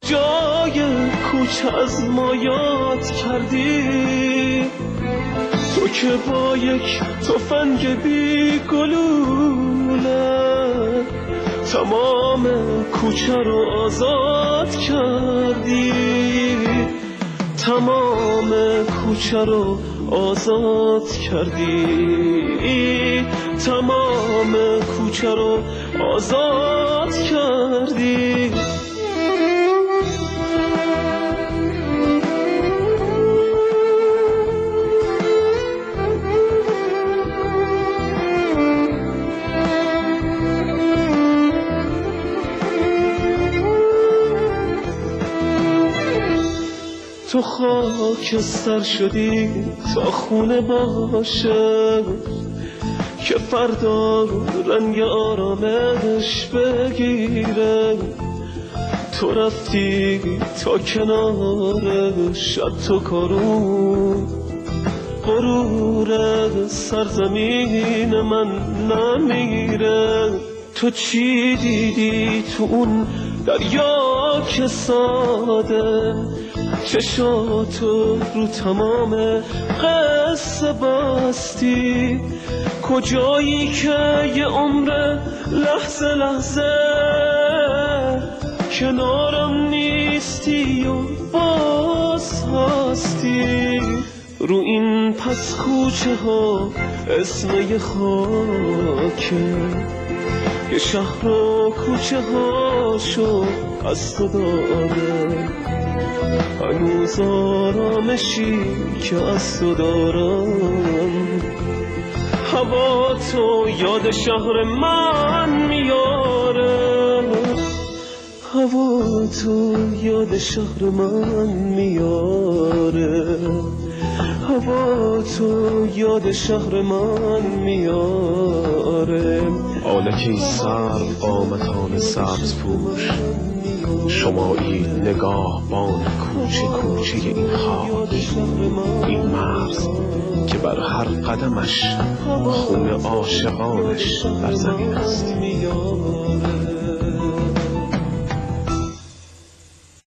جای کوچه از ما یاد کردی، تو که با یک تفنگ بی گلوله تمام کوچه رو آزاد کردی، تمام کوچه رو آزاد کردی، تمام کوچه رو آزاد کردی. تو خاکستر شدی تا خونه باشه که فردا رنگ آرامش بگیره. تو رفتی تا کنار شب تو کارون، غرور سرزمین من نمیره. تو چی دیدی تو اون دریا که ساده چشاتو رو تمام قصه باستی؟ کجایی که یه عمر لحظه لحظه کنارم نیستی و باز هستی؟ رو این پس کوچه ها اسم یه خاکه، یه شهر و کوچه هاشو از تو داره، هنوز آرامشی که از تو دارم. هوا تو یاد شهر من میاره، هوا تو یاد شهر من میاره، هوا تو یاد شهر من میاره. آنکی سر قامتان سبز پوش، شمایی نگاه بان کوچه کوچه این خاک، این مرز که بر هر قدمش خون عاشقانش بر زمین است.